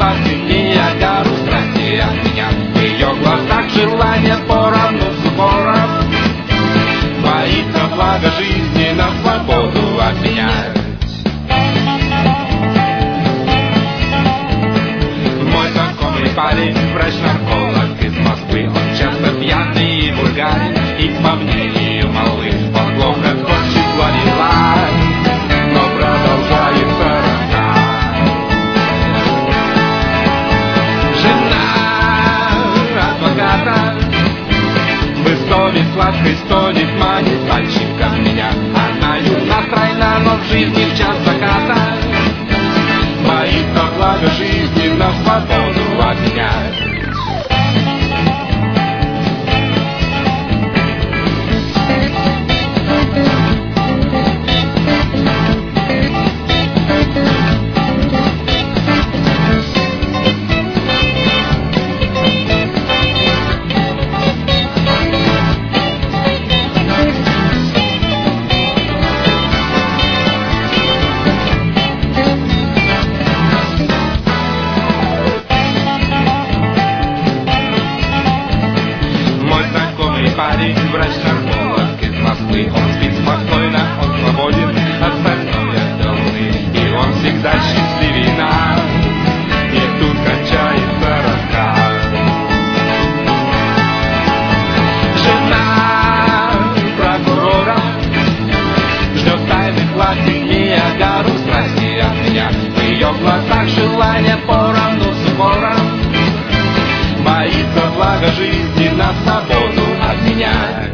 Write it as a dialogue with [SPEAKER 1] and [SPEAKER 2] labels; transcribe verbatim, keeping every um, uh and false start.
[SPEAKER 1] глазки Ниагару страсти от меня. В ее глазах желание поровну с упором. Боится благо жизни на свободу обменять. Мой знакомый парень, врач-нарколог из Москвы. Он часто пьяный и вульгарен, и по мнению малыш он плохо творчество дела, но продолжается рассказ. Жена адвоката в истории сладкой стонет, манит мальчика меня. Она юна, стройна, но в жизни в час заката боится благо жизни на свободу обменять. Парень, врач-нарколог из Москвы. Он спит спокойно, он свободен от стальной волны, и он всегда счастливее нас. И тут кончается рассказ. Жена прокурора ждет тайных властей Ниагару страсти от меня. В ее глазах желание поровну с упором. Боится благо жизни на свободу обменять.